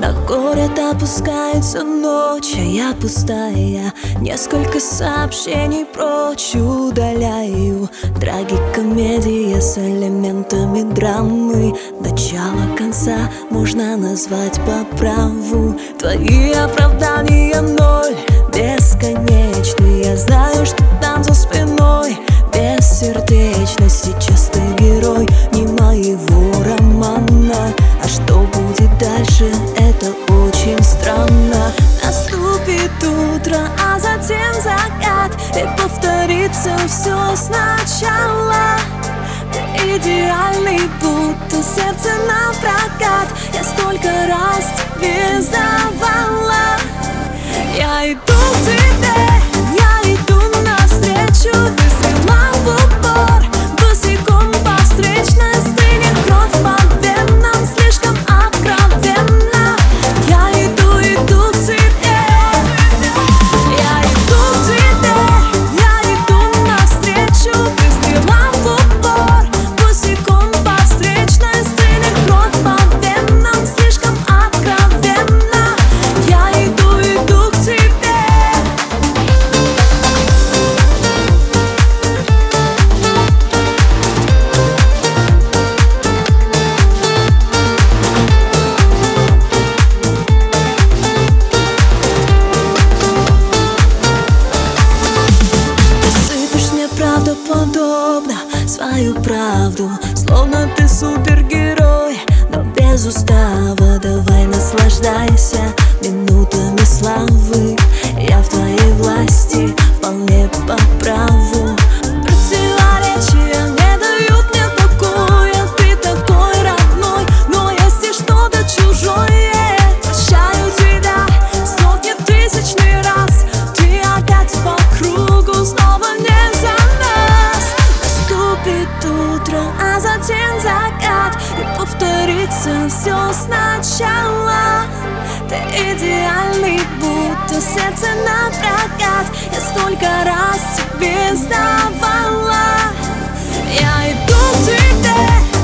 На город опускается ночь, а я пустая. Несколько сообщений прочь удаляю. Трагикомедия с элементами драмы. Начало конца можно назвать по праву. Твои оправдания ноль, бесконечны. Я знаю, что там за спиной бессердечность. Сейчас ты герой не моего романа. А что будет дальше, это очень странно. Наступит утро, а затем закат, и повторится все сначала. Ты идеальный, будто сердце напрокат. Я столько раз тебе сдавала. Я иду к тебе, я иду навстречу. Ты стрела в упор, босиком по встречной стене. Кровь по венам слишком откровенно. Я иду к тебе. Я иду к тебе, я иду навстречу. Ты стрела в упор, босиком по встречной стене. Кровь по венам слишком откровенно. Я иду к тебе. Правдоподобно свою правду, словно ты супергерой, но без устава. Давай наслаждайся минутами славы. Я в твоей власти, вполне по праву. Противоречия не дают мне покоя. Ты такой родной, но есть и что-то чужое. Прощаю тебя сотни тысячный раз. Ты опять по кругу, снова не за нас. Наступит утро, а затем закат, и повторится все сначала. Ты идеальный, будто сердце напрокат. Я столько раз тебе сдавала. Я иду к тебе.